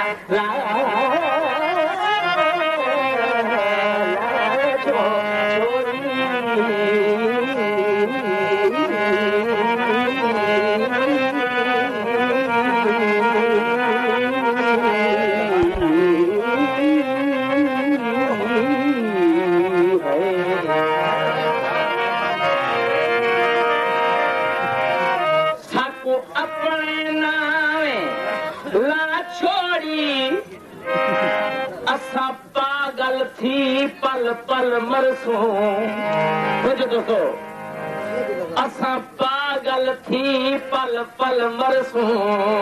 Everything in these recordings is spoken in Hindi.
पल पल मरसूं बुझो दोस्तों असां पागल थी पल पल मरसूं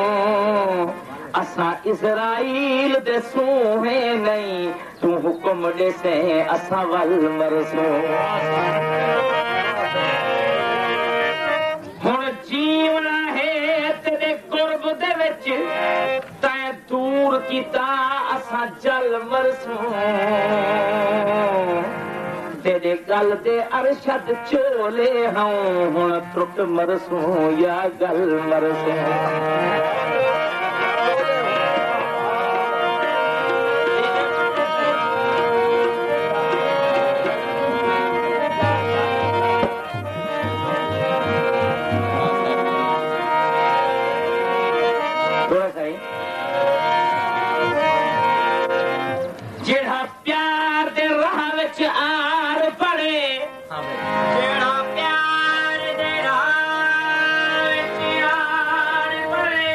असां इज़राइल दे सूहे नहीं तू हुकुम ॾेसे असां वल मरसूं हुण जीवना है तेरे कुर्ब दे विच तैं दूर कीता असां जल मरसूं तेरे गल दे अरशद चोले हूं हुण त्रुट मरसूं या गल मरसूं थोड़ा सा ही जेड़ा प्यार दे राह विच आर पड़े जेड़ा प्यार दे राह विच आर पड़े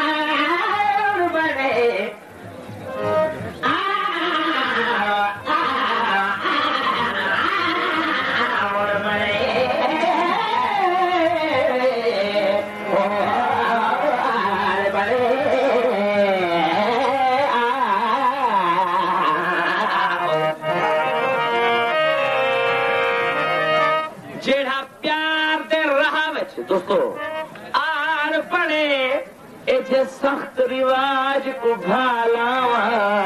जेड़ा प्यार दे राह विच दोस्तों आर पड़े एजे सख्त रिवाज को भालावा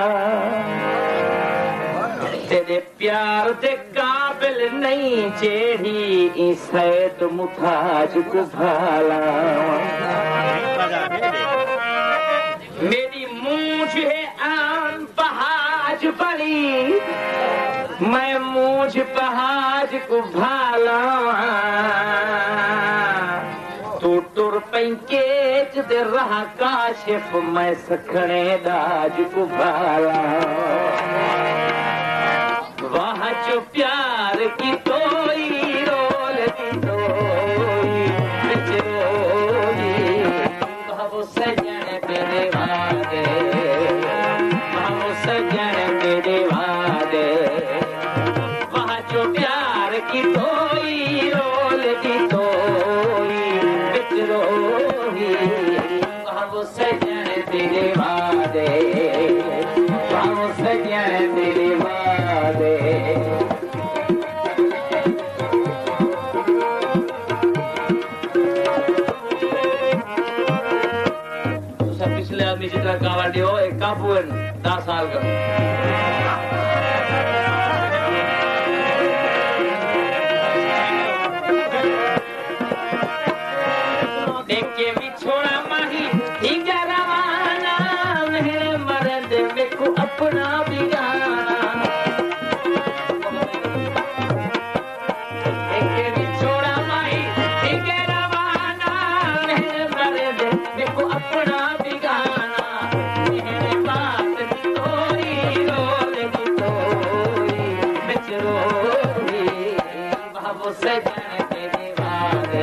तेरे प्यार दे काबिल नहीं जेड़ी सैद मुताज को भालावा मेरी मूंछ है आन बहाज बड़ी मैं मूंछ बहाज को भालावा तू टुर पैंकेज दे रहा काशिफ मैं सखणे दाज को भाला वाह जो प्यार की तोई रोल की तोई बिच रोई भावो सजन मेरे वादे भावो सजन मेरे वादे वाह जो प्यार की तोई रोल की तोई बिच रोई भावो सजन तेरे वादे भावो सजन तेरे वादे पिछले आदमी जितना कावड़ हो एक काबू 10 साल का देख के भी छोड़ा माही ठीक रवाना मेरे मर्द में को अपना बिगाना देख के भी छोड़ा माही ठीक रवाना मेरे मर्द में को अपना बिगाना मेरे बात की तोरी रोल की तोरी बिच रोई भावो सजन तेरे वादे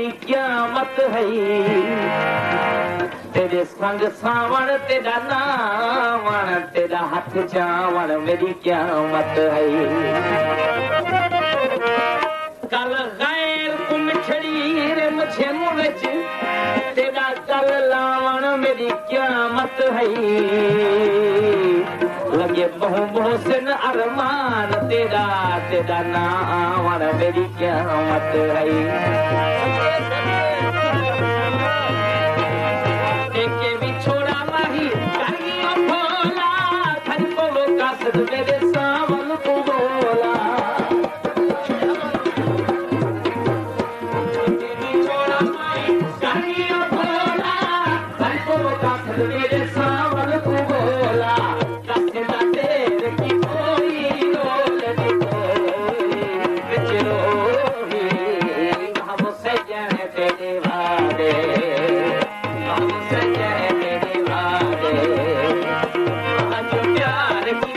मेरी क़यामत है तेरे संग सावण तेरा नावण तेरा हाथ चावण मेरी क़यामत है कल गैर कुम छड़ी रे मुझे मुझ तेरा कल लावण मेरी क़यामत है लगे बहु मोहसिन अरमान तेरा तेरा नावण मेरी क़यामत है मेरे सावन को बोला छोड़ा माई करियो बोला मेरे सावन को बोला कसना तेरे की कोई रोल हम सजन तेरे वादे हम सजन तेरे वादे प्यार की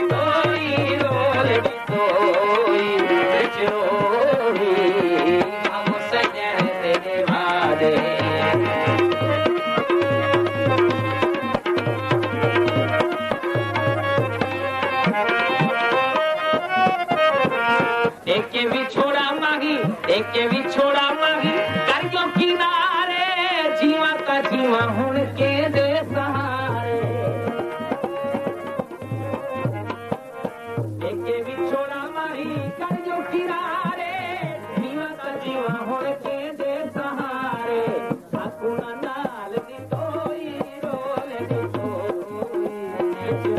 एक भी छोड़ा माही करियो किनारे जीवा का जीवा हुण के दे सहारे एक भी छोड़ा माही करियो किनारे जीवा का जीवा हुण के दे सहारे अपना नाल दी तोई रोल दी तोई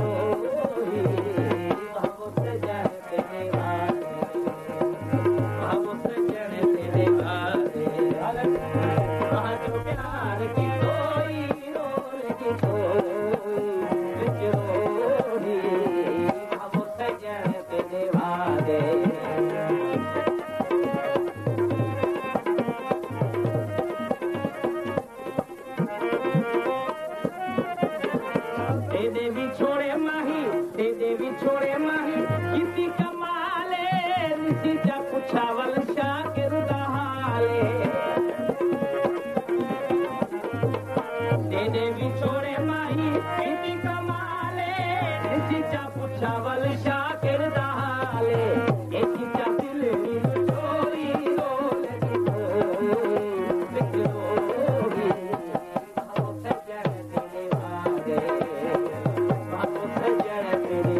हम से जाते छोड़े माही किसी कमाले निसी जा पुछावल शाकिर दहाले तेरे भी छोड़े माही किसी कमाले निसी जा पुछावल शाकिर दहाले ऐसी जा दिल छोरी रोल रोही हम सजन तेरे वादे हम सजन तेरे